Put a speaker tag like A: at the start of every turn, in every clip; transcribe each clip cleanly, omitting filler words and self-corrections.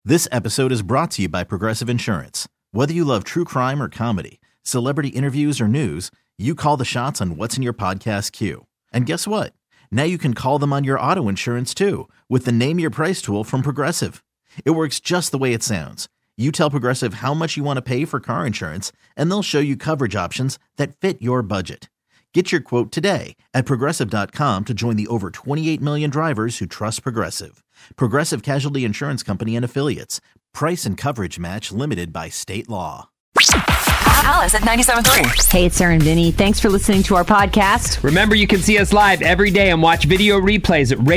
A: This episode is brought to you by Progressive Insurance. Whether you love true crime or comedy, celebrity interviews or news, you call the shots on what's in your podcast queue. And guess what? Now you can call them on your auto insurance too with the Name Your Price tool from Progressive. It works just the way it sounds. You tell Progressive how much you want to pay for car insurance, and they'll show you coverage options that fit your budget. Get your quote today at Progressive.com to join the over 28 million drivers who trust Progressive. Progressive Casualty Insurance Company and Affiliates. Price and coverage match limited by state law.
B: Alice at 97.3.
C: Hey, it's Sarah and Vinny. Thanks for listening to our podcast.
D: Remember, you can see us live every day and watch video replays at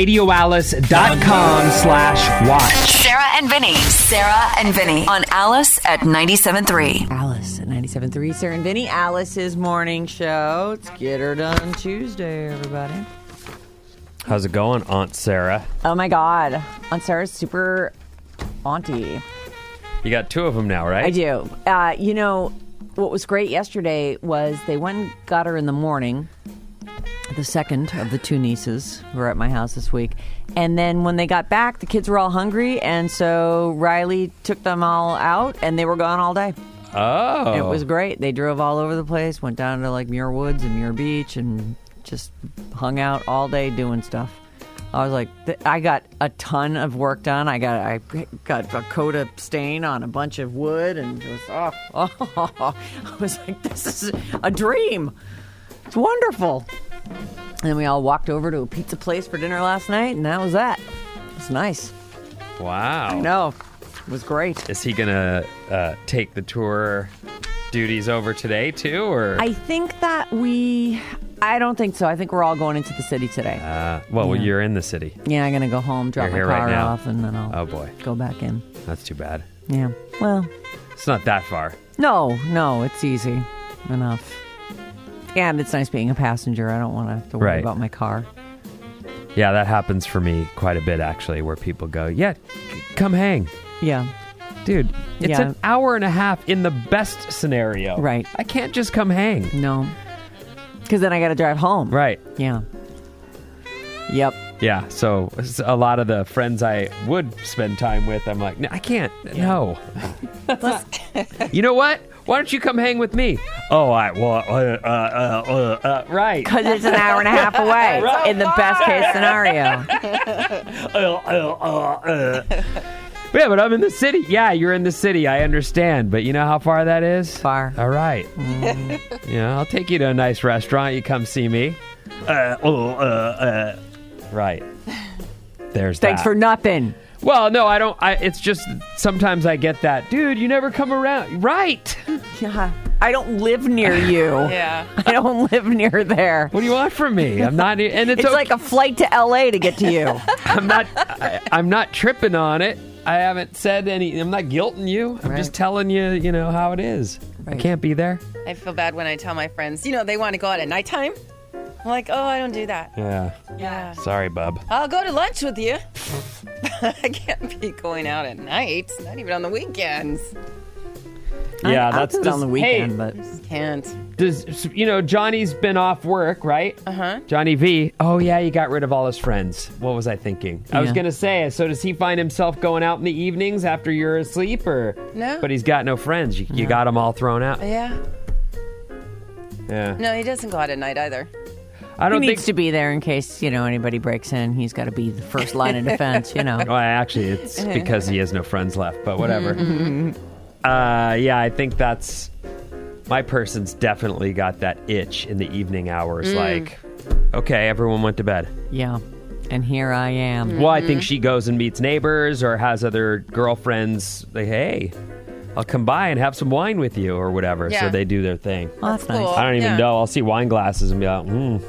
D: radioalice.com/watch.
B: Sarah and Vinny. Sarah and Vinny on Alice at 97.3.
C: Alice at 97.3. Sarah and Vinny. Alice's morning show. It's Get Her Done Tuesday, everybody.
D: How's it going, Aunt Sarah?
C: Oh, my God. Aunt Sarah's super auntie.
D: You got two of them now, right?
C: I do. You know, what was great yesterday was they went and got her in the morning. The second of the two nieces were at my house this week. And then when they got back, the kids were all hungry. And so Riley took them all out and they were gone all day.
D: Oh.
C: It was great. They drove all over the place, went down to like Muir Woods and Muir Beach and just hung out all day doing stuff. I was like, I got a ton of work done. I got a coat of stain on a bunch of wood, and it was I was like, this is a dream. It's wonderful. And then we all walked over to a pizza place for dinner last night, and that was that. It was nice.
D: Wow.
C: I know. It was great.
D: Is he going to take the tour duties over today, too? Or
C: I think that I don't think so. I think we're all going into the city today.
D: Well, you're in the city.
C: Yeah, I'm going to go home, drop my
D: You're here
C: car
D: right now.
C: off, and then I'll go back in.
D: That's too bad.
C: Yeah. Well,
D: It's not that far.
C: no, it's easy enough. And it's nice being a passenger. I don't want to have to worry
D: Right.
C: about my car.
D: Yeah, that happens for me quite a bit, actually, where people go, come hang.
C: Yeah.
D: Dude, it's
C: Yeah.
D: an hour and a half in the best scenario.
C: Right.
D: I can't just come hang.
C: No. Because then I got to drive home.
D: Right.
C: Yeah. Yep.
D: Yeah, so a lot of the friends I would spend time with, I'm like, no, I can't. No. You know what? Why don't you come hang with me? Oh, right.
C: Because it's an hour and a half away in the best case scenario.
D: Yeah, but I'm in the city. Yeah, you're in the city. I understand. But you know how far that is?
C: Far.
D: All right. Yeah, I'll take you to a nice restaurant. You come see me. Right. There's that.
C: Thanks for nothing.
D: Well, no, I don't. It's just sometimes I get that. Dude, you never come around. Right.
C: Yeah. I don't live near you.
E: Yeah.
C: I don't live near there.
D: What do you want from me? I'm not. And
C: It's
D: okay.
C: like a flight to L.A. to get to you.
D: I'm not tripping on it. I haven't said any. I'm not guilting you. I'm just telling you, how it is.
C: Right.
D: I can't be there.
E: I feel bad when I tell my friends, they want to go out at nighttime. I'm like, oh, I don't do that.
D: Yeah. Sorry, bub.
E: I'll go to lunch with you. I can't be going out at night, not even on the weekends.
D: Yeah,
C: I'll
D: that's
C: do it on the weekend,
D: hey,
C: but
E: Just can't.
D: Does Johnny's been off work, right? Johnny V. Oh yeah, he got rid of all his friends. What was I thinking? I was
C: Yeah.
D: gonna say. So does he find himself going out in the evenings after you're asleep, or
E: No.
D: But he's got no friends. You got them all thrown out.
E: Yeah.
D: Yeah.
E: No, he doesn't go out at night either.
D: I
C: he
D: don't
C: needs
D: think.
C: to be there in case, anybody breaks in. He's got to be the first line of defense,
D: Well, actually, it's because he has no friends left. But whatever. Yeah, I think that's my person's definitely got that itch in the evening hours. Like, okay, everyone went to bed.
C: Yeah. And here I am.
D: Well, I think she goes and meets neighbors or has other girlfriends. Like, hey, I'll come by and have some wine with you or whatever.
E: Yeah.
D: So they do their thing.
C: Oh, that's
E: Cool.
C: nice.
D: I don't even
E: Yeah.
D: know. I'll see wine glasses and be like,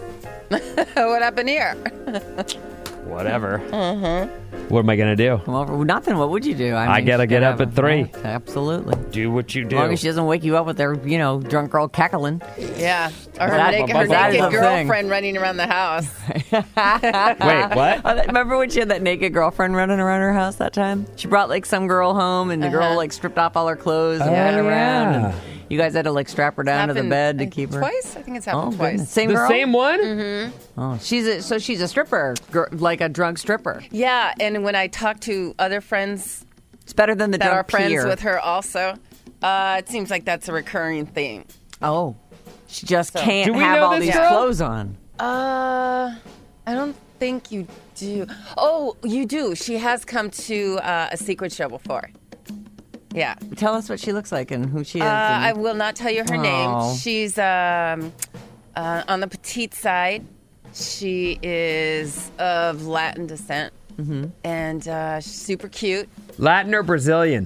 E: What happened here?
D: whatever. What am I going to do?
C: Well, nothing. What would you do?
D: I
C: mean,
D: gotta
C: she's
D: get up
C: have
D: at 3.
C: Yeah, absolutely.
D: Do what you do.
C: As long as she doesn't wake you up with her, drunk girl cackling.
E: Yeah. Or her
C: That-
E: naked, her
C: that is
E: naked
C: a thing.
E: girlfriend running around the house.
D: Wait, what?
C: Remember when she had that naked girlfriend running around her house that time? She brought some girl home, and the girl stripped off all her clothes and ran around.
D: yeah.
C: And you guys had to strap her down to the
E: Happened,
C: bed to keep her.
E: Twice? I think it's
C: Oh,
E: happened
C: goodness.
E: twice.
C: Same
D: The
C: girl.
D: same one?
C: Oh, she's a stripper, like a drunk stripper.
E: Yeah, and when I talk to other friends
C: It's better than the
E: that are
C: drunk
E: friends
C: peer.
E: with her also. It seems like that's a recurring theme.
C: Oh, she just can't
D: Do we
C: have
D: know
C: all
D: this
C: these
D: girl?
C: clothes on.
E: I don't think you do. Oh, you do. She has come to a secret show before. Yeah.
C: Tell us what she looks like and who she is.
E: I will not tell you her
C: Oh.
E: name. She's on the petite side. She is of Latin descent. And she's super cute.
D: Latin or Brazilian?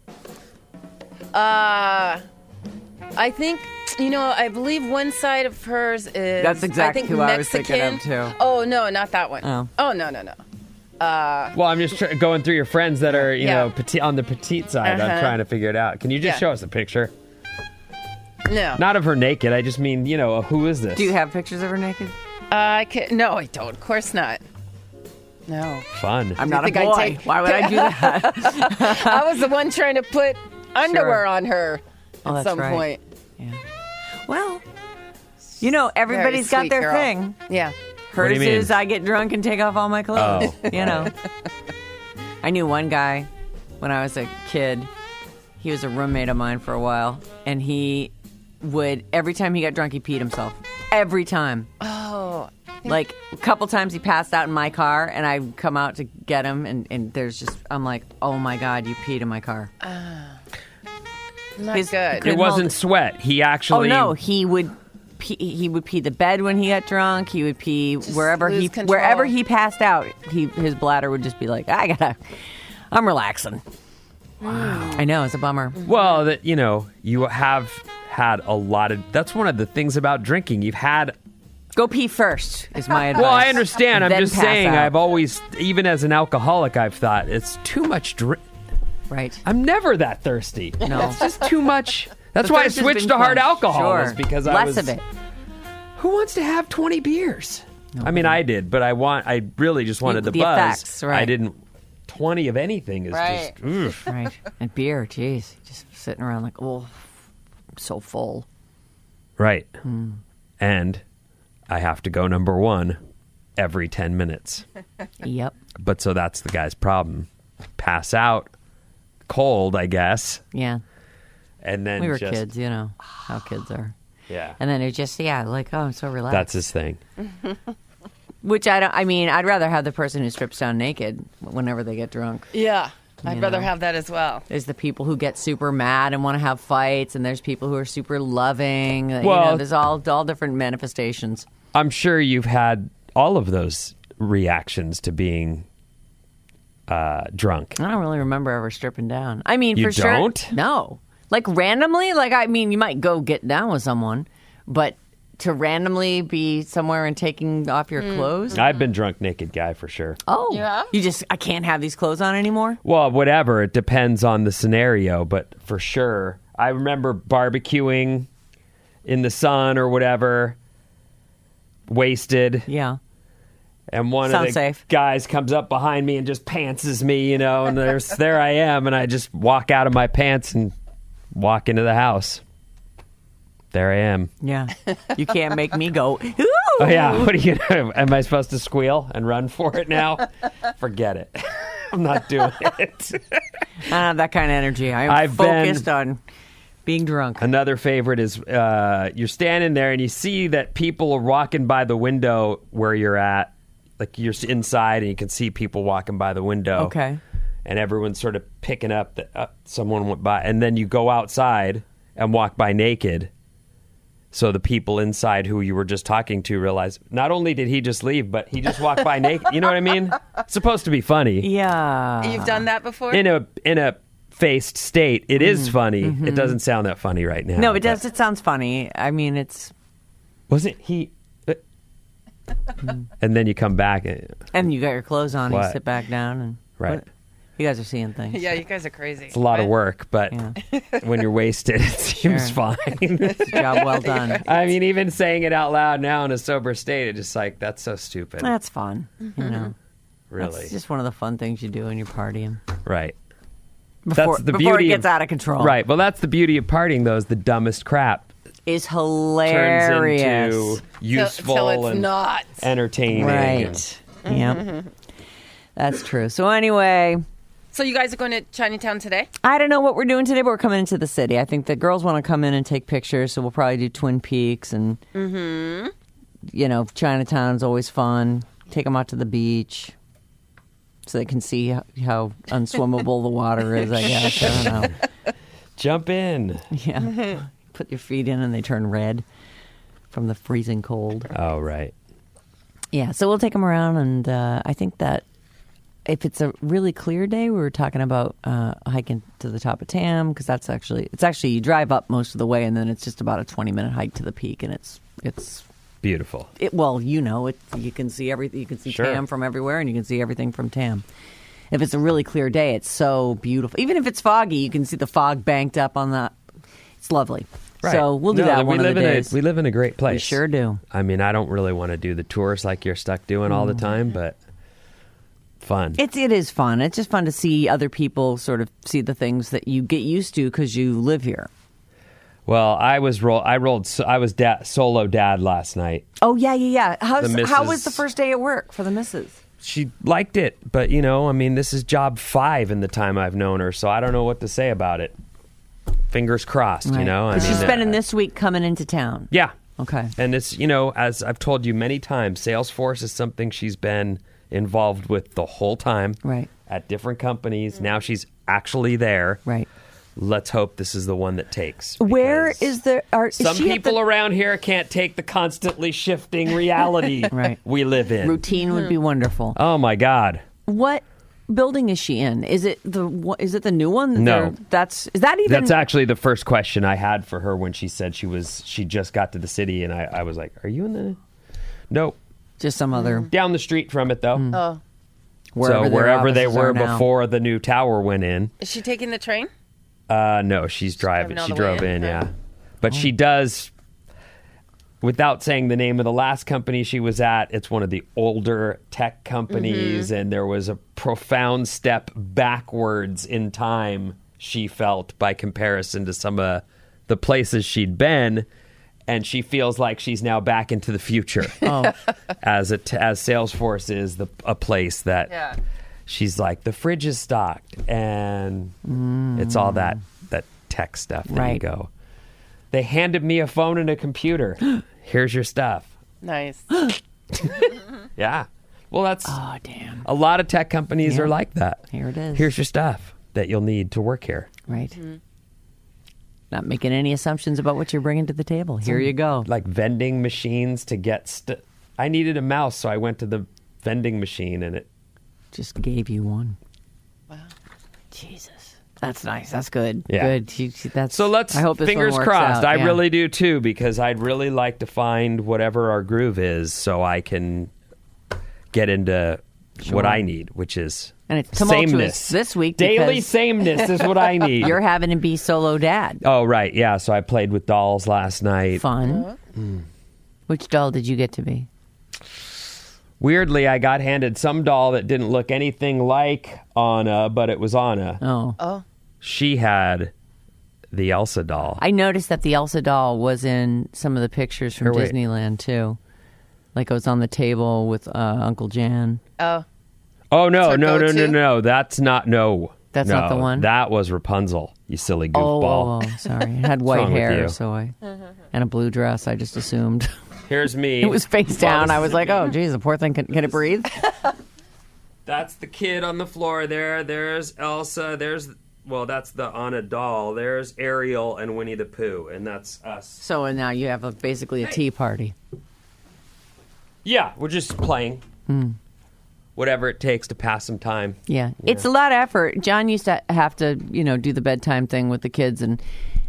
E: I think, I believe one side of hers is.
C: That's exactly
E: I think
C: who I was
E: Mexican.
C: thinking of, too.
E: Oh, no, not that one.
C: Oh.
E: No.
D: Well, I'm just going through your friends that are,
E: Yeah.
D: petite, on the petite side. I'm
E: Uh-huh.
D: trying to figure it out. Can you just
E: Yeah.
D: show us a picture?
E: No.
D: Not of her naked. I just mean, who is this?
C: Do you have pictures of her naked?
E: No, I don't. Of course not. No.
D: Fun.
C: I'm not a
E: think I'd
C: boy.
E: take-
C: Why would I do that?
E: I was the one trying to put underwear on her
C: Oh,
E: at
C: that's
E: some
C: right.
E: point.
C: Yeah. Well, everybody's got
E: Very sweet
C: their
E: girl.
C: thing.
E: Yeah.
D: What do
C: Hers
D: you mean?
C: is I get drunk and take off all my clothes.
D: Oh.
C: I knew one guy when I was a kid. He was a roommate of mine for a while, and he would every time he got drunk, he peed himself. Every time.
E: Oh.
C: Like a couple times he passed out in my car, and I come out to get him, and I'm like, oh my god, you peed in my car.
E: Not
C: His-
E: good.
C: Couldn't
D: It wasn't
C: hold-
D: sweat. He
C: Oh
D: actually.
C: no, he would pee the bed when he got drunk. He would pee wherever
E: lose control.
C: wherever he passed out. His bladder would just be like, I'm relaxing. Wow. I know, it's a bummer.
D: Well, that you have had a lot of. That's one of the things about drinking. You've had.
C: Go pee first is my advice.
D: Well, I understand. I'm
C: Then
D: just
C: pass
D: saying.
C: out.
D: I've always, even as an alcoholic, I've thought it's too much drink.
C: Right.
D: I'm never that thirsty.
C: No.
D: It's just too much. That's
C: The
D: why I
C: thirst has
D: switched
C: been
D: to hard
C: quenched.
D: alcohol.
C: Sure.
D: Was because I
C: Less
D: was.
C: of it.
D: Who wants to have 20 beers? I mean, I did, but I really just wanted the
C: The
D: buzz.
C: effects, right.
D: I didn't. 20 of anything is
E: Right.
D: just. Ugh.
C: Right. And beer, jeez. Just sitting around like, oh, I'm so full.
D: Right. And I have to go number one every 10 minutes.
C: Yep.
D: But so that's the guy's problem. Pass out, cold, I guess,
C: Yeah.
D: and then
C: We were
D: just,
C: kids, how kids are.
D: Yeah,
C: And then it just, like, oh, I'm so relaxed.
D: that's his thing.
C: Which I'd rather have the person who strips down naked whenever they get drunk.
E: Yeah. I'd
C: You
E: rather
C: know.
E: have that as well.
C: There's the people who get super mad and want to have fights, and there's people who are super loving.
D: Well-
C: There's all different manifestations.
D: I'm sure you've had all of those reactions to being drunk.
C: I don't really remember ever stripping down. I mean,
D: You
C: for sure.
D: don't?
C: No. Like randomly, you might go get down with someone, but to randomly be somewhere and taking off your clothes?
D: I've been drunk naked guy for sure.
C: Oh.
E: Yeah?
C: I can't have these clothes on anymore?
D: Well, whatever. It depends on the scenario, but for sure. I remember barbecuing in the sun or whatever, wasted.
C: Yeah.
D: And one
C: Sounds
D: of the
C: safe.
D: guys comes up behind me and just pantses me, and there I am, and I just walk out of my pants and walk into the house. There I am.
C: Yeah. You can't make me go, ooh.
D: Oh yeah, what are you gonna? Am I supposed to squeal and run for it now? Forget it. I'm not doing it.
C: I don't have that kind of energy. I'm
D: I've
C: focused
D: been-
C: on being drunk.
D: Another favorite is you're standing there and you see that people are walking by the window where you're at. Like you're inside and you can see people walking by the window.
C: Okay.
D: And everyone's sort of picking up that someone went by. And then you go outside and walk by naked. So the people inside who you were just talking to realize not only did he just leave, but he just walked by naked. You know what I mean? It's supposed to be funny.
C: Yeah.
E: You've done that before?
D: In a faced state, it is funny. It doesn't sound that funny right now.
C: No, it
D: but-
C: does. It sounds funny. I mean, it's...
D: Wasn't he? And then you come back.
C: And you got your clothes on and
D: What?
C: you sit back down. And
D: Right.
C: What? You guys are seeing things.
E: Yeah, you guys are crazy.
D: It's a lot of work, but
C: Yeah.
D: when you're wasted, it seems
C: Sure.
D: fine.
C: Job well done.
D: I mean, even saying it out loud now in a sober state, it's just like, that's so stupid.
C: That's fun. You know,
D: Really.
C: it's just one of the fun things you do when you're partying.
D: Right.
C: Before,
D: That's the
C: before
D: beauty
C: it gets
D: of-
C: out of control.
D: Right. Well, that's the beauty of partying, though, is the dumbest crap
C: Is
D: turns
C: hilarious.
D: into useful
E: Till it's
D: and
E: not.
D: entertaining.
C: Right. Yep. That's true. So anyway,
E: So you guys are going to Chinatown today?
C: I don't know what we're doing today, but we're coming into the city. I think the girls want to come in and take pictures, so we'll probably do Twin Peaks and, Chinatown's always fun. Take them out to the beach so they can see how unswimmable the water is, I guess. I don't know.
D: Jump in.
C: Yeah. Put your feet in and they turn red from the freezing cold.
D: Oh, right.
C: Yeah, so we'll take them around, and I think that if it's a really clear day, we were talking about hiking to the top of Tam, because it's actually you drive up most of the way, and then it's just about a 20-minute hike to the peak, and it's
D: beautiful.
C: You can see everything. You can see
D: Sure.
C: Tam from everywhere, and you can see everything from Tam. If it's a really clear day, it's so beautiful. Even if it's foggy, you can see the fog banked up on the. It's lovely.
D: Right.
C: So we'll do that one of the days.
D: We live in a great place.
C: We sure do.
D: I mean, I don't really want to do the tours like you're stuck doing all the time, but fun.
C: It is fun. It's just fun to see other people sort of see the things that you get used to because you live here.
D: Well, I was solo dad last night.
C: Oh yeah. How
D: missus-
C: was the first day at work for the missus?
D: She liked it, but this is job 5 in the time I've known her, so I don't know what to say about it. Fingers crossed,
C: Right. But she's spending this week coming into town.
D: Yeah.
C: Okay.
D: And it's, as I've told you many times, Salesforce is something she's been involved with the whole time.
C: Right.
D: At different companies. Now she's actually there.
C: Right.
D: Let's hope this is the one that takes.
C: Where is the...
D: Some people around here can't take the constantly shifting reality
C: Right.
D: we live in.
C: Routine would be wonderful.
D: Oh, my God.
C: What building is she in? Is it the new one?
D: No.
C: That's
D: actually the first question I had for her when she said she just got to the city, and I was like, "Are you in the?" Nope.
C: just some other
D: Down the street from it, though.
E: Oh.
D: Wherever they
C: offices
D: were
C: are now.
D: before the new tower went in.
E: Is she taking the train?
D: No, she's driving.
E: all
D: She
E: the way
D: drove
E: in?
D: in, yeah.
E: Oh.
D: But she does, without saying the name of the last company she was at, it's one of the older tech companies, and there was a profound step backwards in time, she felt, by comparison to some of the places she'd been. And she feels like she's now back into the future.
C: Oh.
D: As Salesforce is a place that she's like, the fridge is stocked, and it's all that tech stuff. There you
C: Right.
D: go. They handed me a phone and a computer. Here's your stuff.
E: Nice.
D: Yeah. Well, that's
C: Oh, damn.
D: a lot of tech companies
C: Yeah.
D: are like that.
C: Here it is.
D: Here's your stuff that you'll need to work here.
C: Right. Not making any assumptions about what you're bringing to the table. Here you go.
D: Like vending machines to get I needed a mouse, so I went to the vending machine, and it
C: Just gave you one.
E: Wow.
C: Jesus. That's nice. That's good.
D: Yeah.
C: Good. That's.
D: So let's,
C: I hope this one
D: fingers
C: works
D: crossed.
C: out.
D: I
C: Yeah.
D: really do too, because I'd really like to find whatever our groove is so I can get into what I need, which is
C: And it's tumultuous
D: sameness.
C: this week
D: Daily
C: because
D: sameness is what I need.
C: You're having to be solo dad.
D: Oh, right. Yeah. So I played with dolls last night.
C: Fun. Which doll did you get to be?
D: Weirdly, I got handed some doll that didn't look anything like Anna, but it was Anna.
C: Oh.
E: Oh.
D: She had the Elsa doll.
C: I noticed that the Elsa doll was in some of the pictures from
D: Here, wait.
C: Disneyland too. Like it was on the table with Uncle Jan.
E: Oh.
D: Oh, no,
E: her
D: no, no, no,
E: go-to?
D: no. That's not, no.
C: That's
D: No,
C: not the one?
D: That was Rapunzel, you silly goofball.
C: Oh, sorry. It had white
D: wrong with
C: hair,
D: you?
C: so and a blue dress. I just assumed
D: Here's me.
C: it was face down. I was like, oh, geez, the poor thing can it breathe?
D: That's the kid on the floor there. There's Elsa. That's the Anna doll. There's Ariel and Winnie the Pooh, and that's us.
C: So now you have basically a tea party.
D: Yeah, we're just playing. Whatever it takes to pass some time.
C: Yeah, it's a lot of effort. John used to have to, do the bedtime thing with the kids, and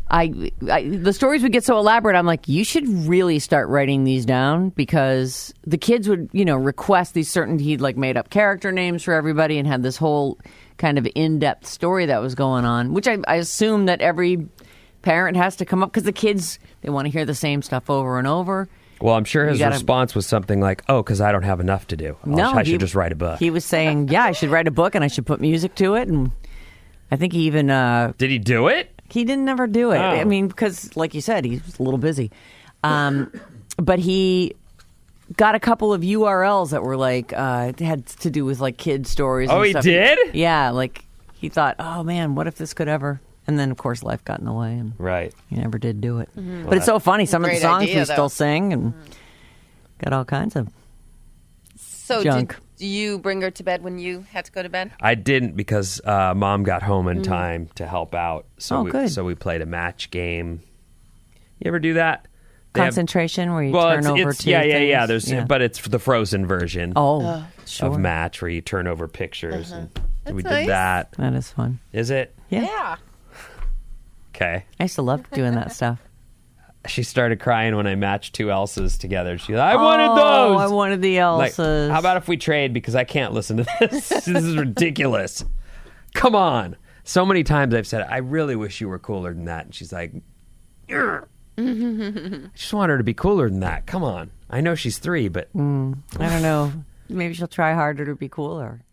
C: the stories would get so elaborate. I'm like, you should really start writing these down, because the kids would, request these certain. He'd like made up character names for everybody and had this whole kind of in-depth story that was going on, which I assume that every parent has to come up, because the kids, they want to hear the same stuff over and over.
D: Well, I'm sure his
C: gotta-
D: response was something like, "Oh, because I don't have enough to do. I should just write a book."
C: He was saying, yeah, I should write a book and I should put music to it, and I think he even
D: Did he do it?
C: he didn't ever do it.
D: Oh.
C: I mean, because like you said, he's a little busy. But he got a couple of URLs that were like had to do with like kid stories.
D: Oh,
C: and
D: he
C: stuff.
D: did?
C: Yeah, like he thought, oh man, what if this could ever? And then of course life got in the way, and
D: Right.
C: he never did do it. But it's so funny. Some of the
E: Great
C: songs
E: idea,
C: we
E: though.
C: still sing, and got all kinds of.
E: So
C: Junk.
E: did you bring her to bed when you had to go to bed?
D: I didn't because Mom got home in time to help out. So
C: Oh, good.
D: So we played a match game. You ever do that? They have-
C: Concentration where you
D: well,
C: turn over
D: it's
C: two
D: yeah.
C: things.
D: There's but it's the frozen version
C: Oh, sure.
D: of match where you turn over pictures. And we
E: That's nice.
D: did that.
C: That is fun.
D: Is it?
C: Yeah.
D: Okay.
C: I used to love doing that stuff.
D: She started crying when I matched two Elsas together. She's like, I wanted
C: Oh,
D: those.
C: I wanted the
D: Like,
C: Elsas.
D: how about if we trade because I can't listen to this? This is ridiculous. Come on. So many times I've said, I really wish you were cooler than that. And she's like, "Ugh." I just want her to be cooler than that. Come on. I know she's 3, but
C: I don't know. Maybe she'll try harder to be cooler,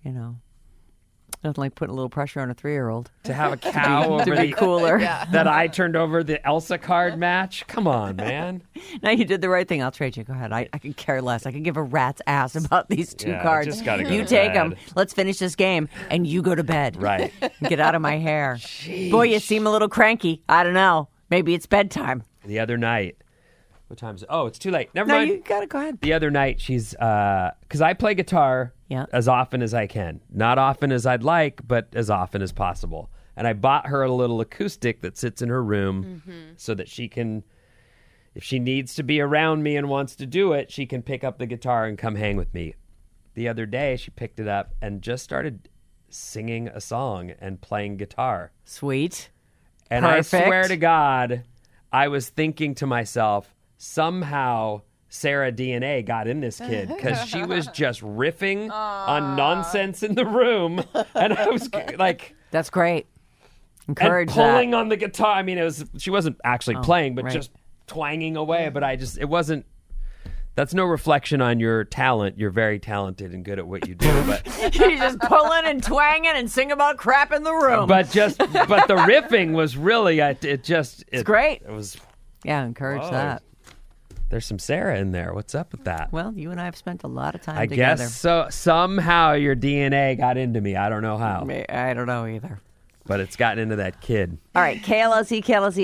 C: Doesn't like putting a little pressure on a 3-year-old.
D: to have a cow over
C: To be
D: the
C: cooler.
D: that I turned over the Elsa card match. Come on, man.
C: No, you did the right thing. I'll trade you. Go ahead. I could care less. I could give a rat's ass about these 2
D: Yeah, I
C: cards.
D: just gotta go
C: you
D: to
C: take
D: bed.
C: them. Let's finish this game, and you go to bed.
D: Right.
C: Get out of my hair. Boy, you seem a little cranky. I don't know. Maybe it's bedtime.
D: The other night. What time is it? Oh, it's too late. Never
C: No,
D: mind.
C: you gotta go ahead.
D: The other night, she's because I play guitar
C: Yeah.
D: as often as I can. Not often as I'd like, but as often as possible. And I bought her a little acoustic that sits in her room so that she can, if she needs to be around me and wants to do it, she can pick up the guitar and come hang with me. The other day, she picked it up and just started singing a song and playing guitar.
C: Sweet.
D: And
C: Perfect.
D: I swear to God, I was thinking to myself, somehow Sarah DNA got in this kid because she was just riffing on nonsense in the room. And I was like,
C: That's great.
D: and
C: Encourage
D: pulling
C: that.
D: on the guitar. I mean, she wasn't actually playing, but
C: right.
D: just twanging away. But it wasn't. That's no reflection on your talent. You're very talented and good at what you do. But
C: You just pulling and twanging and sing about crap in the room.
D: but the riffing was really it's
C: great.
D: It was.
C: Yeah, encourage
D: Whoa.
C: that.
D: There's some Sarah in there. What's up with that?
C: Well, you and I have spent a lot of time
D: I
C: together.
D: guess so. Somehow your DNA got into me. I don't know how,
C: I don't know either.
D: but it's gotten into that kid.
C: All right, KLSE,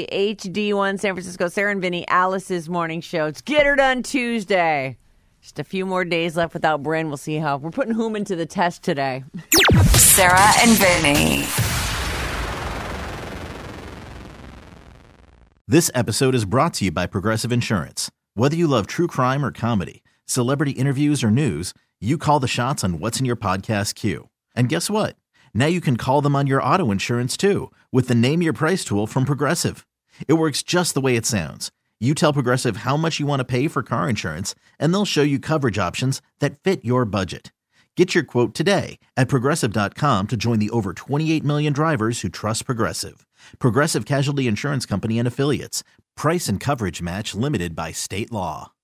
C: HD1, San Francisco, Sarah and Vinny, Alice's morning show. It's Get Her Done Tuesday. Just a few more days left without Bryn. We'll see how. We're putting Hooman to the test today.
B: Sarah and Vinny.
A: This episode is brought to you by Progressive Insurance. Whether you love true crime or comedy, celebrity interviews or news, you call the shots on what's in your podcast queue. And guess what? Now you can call them on your auto insurance too with the Name Your Price tool from Progressive. It works just the way it sounds. You tell Progressive how much you want to pay for car insurance, and they'll show you coverage options that fit your budget. Get your quote today at Progressive.com to join the over 28 million drivers who trust Progressive. Progressive Casualty Insurance Company and Affiliates. Price and coverage match limited by state law.